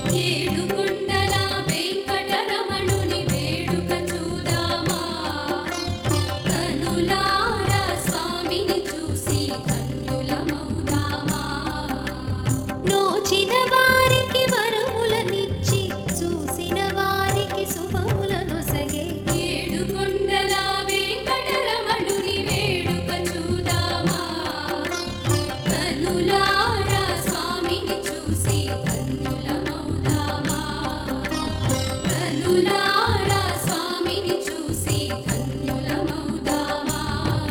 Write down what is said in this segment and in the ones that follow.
ఏడుకొండల వెంకటరమణుని వేడుక చూదామా కనులారా స్వామిని చూసి కన్నులమౌదామా నోచిన వారికి వరములనిచ్చి చూసిన వారికి శుభములనొసగే ఏడుకొండల వెంకటరమణుని వేడుక చూదామా కనులారా స్వామిని చూసి కన్నులమౌదామా కనులారా స్వామిని చూసి కన్నులమౌదామా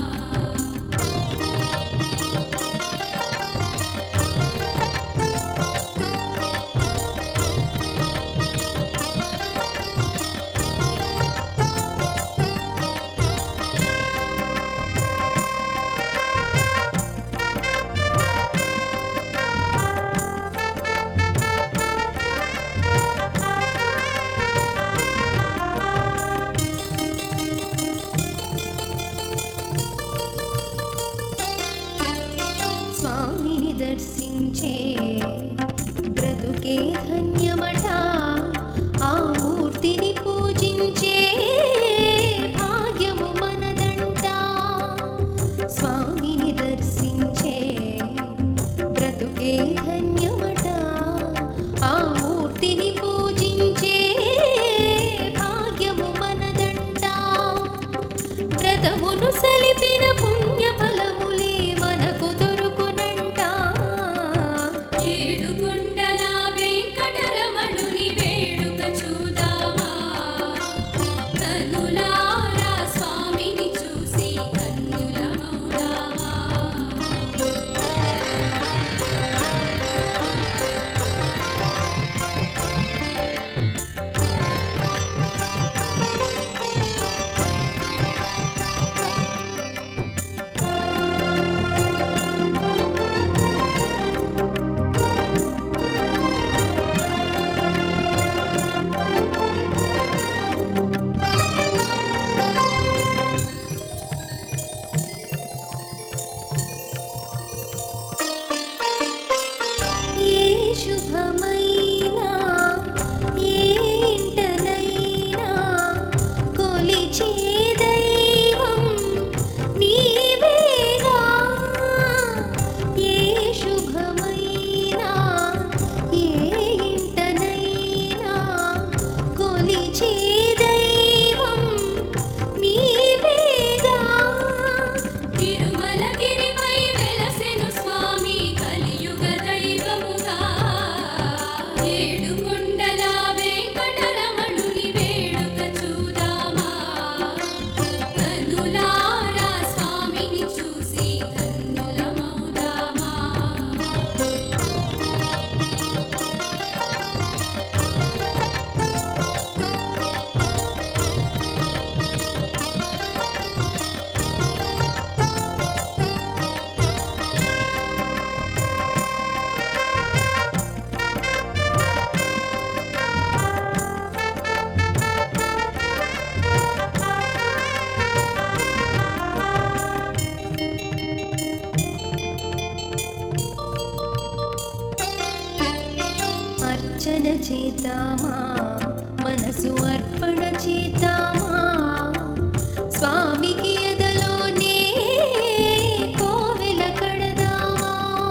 స్వామిని దర్శించే బ్రతుకే ధన్యమట ఆ మూర్తిని పూజించే భాగ్యము మనదంట స్వామిని దర్శించే బ్రతుకే ధన్యమట ఆ మూర్తిని పూజించే భాగ్యము మనదంట వ్రతమును సలిపిన పుణ్య ఫలములే మనకు దొరుకునంట ఏడుకొండల వెంకటరమణుని వేడుక చూదామా కనులారా స్వామిని చూసి కన్నులమౌదామా ఏ శుభమైనా ఏ ఇంటనైనా కొలిచే దైవం నీవేగా ఏ శుభమైనా ఏ ఇంటనైనా కొలిచే దైవం నీవేగా తిరుమలగిరిపై వెలసెను స్వామి కలియుగ దైవముగా ఏడుకొండల వెంకటరమణుని వేడుక చూదామా కనులారా స్వామిని చూసి కన్నులమౌదామా అర్చన చేద్దామా మనసు అర్పణ చేద్దామా స్వామికి ఎదలోనే కోవెల కడదామా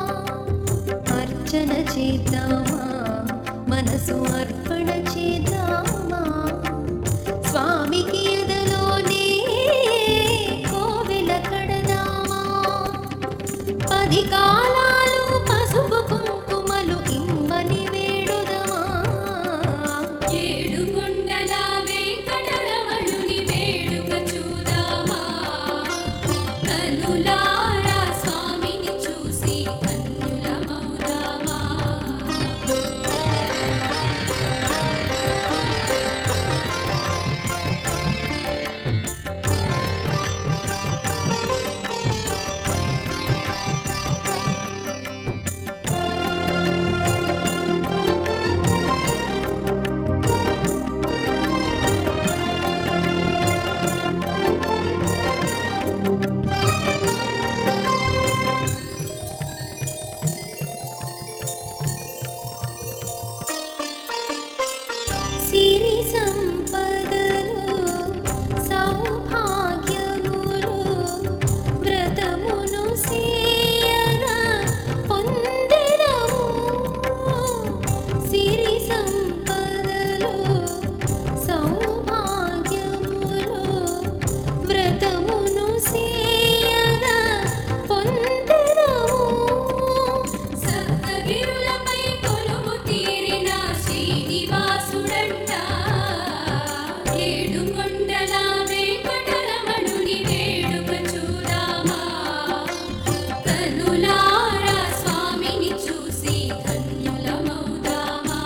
అర్చన చేద్దామా మనసు అర్పణ చేద్దామా స్వామికి ఎదలోనే కోవెల కడదామా 10 కాలాలు పసుపు కుంకుమలు ఇమ్మని వేడుదమా ఏడుకొండల వెంకటరమణుని వేడుక చూదామా కనులారా స్వామిని చూసి కన్నులమౌదామా సిరి సంపదలు సౌభాగ్యములు వ్రతమును సేయగా పొందెదము. సిరి సంపదలు సౌభాగ్యములు వ్రతమును సేయగా పొందెదము. సప్తగిరులపై కొలువు తీరిన శ్రీనివాసుడంట ఏడుకొండల వెంకటరమణుని వేడుక చూడామా. కనులారా స్వామిని చూసి ధన్యులమౌదామా.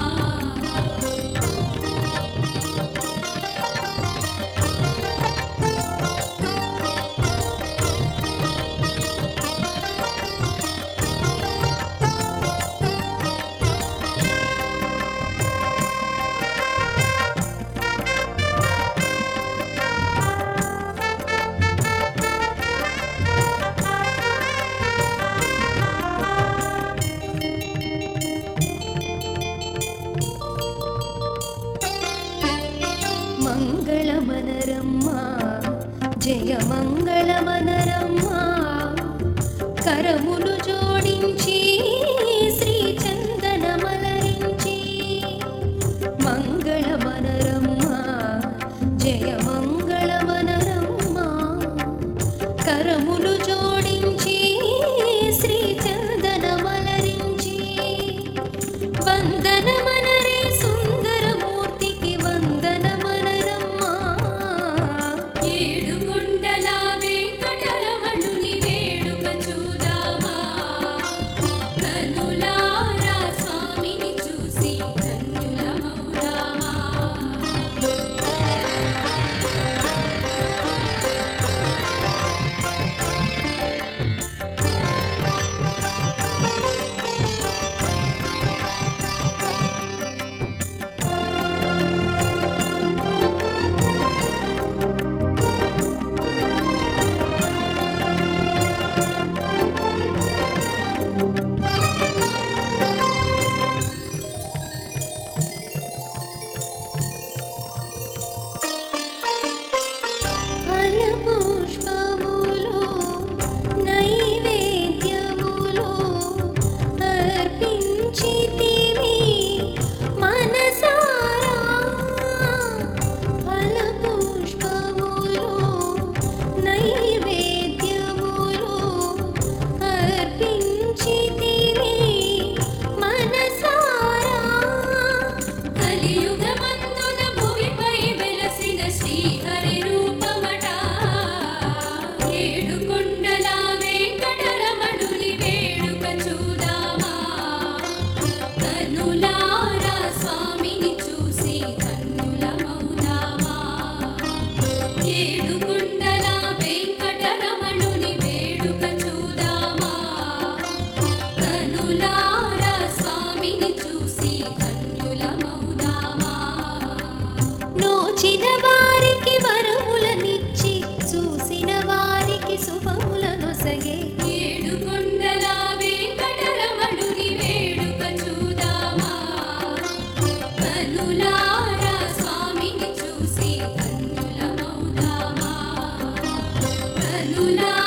మంగళమనరమ్మా జయ మంగళమనరమ్మా. కరములు జోడించి శ్రీ చందనమలరించి. మంగళమనరమ్మా జయ మంగళమనరమ్మా. కరములు జోడించి శ్రీ చందనమలరించి. వందనమనరే సుందరమూర్తికి వందనమనరమ్మా. ఏడుకొండల వెంకటరమణుని వేడుక చూడామా. కనులారా స్వామిని చూసి ధన్యులమౌదామా. ఫలపుష్పములు నైవేద్యములు అర్పించితివి మనసారా. ఫలపుష్పములు నైవేద్యములు అర్పించితివి మనసారా. కలియుగమందున భూమిపై వెలసిన శ్రీహరి రూపమట. ఏడుకొండల వెంకటరమణుని వేడుక చూడామా. కనులారా స్వామిని చూసి ధన్యులమౌదామా. ఏడుకొండల వెంకటరమణుని వేడుక చూడామా. కనులారా స్వామిని చూసి ధన్యులమౌదామా. నోచిన వారికి వరములనిచ్చి చూసిన వారికి శుభములనొసగే. ఏడుకొండల వెంకటరమణుని వేడుక చూడామా. కనులారా స్వామిని చూసి ధన్యులమౌదామా. కనులారా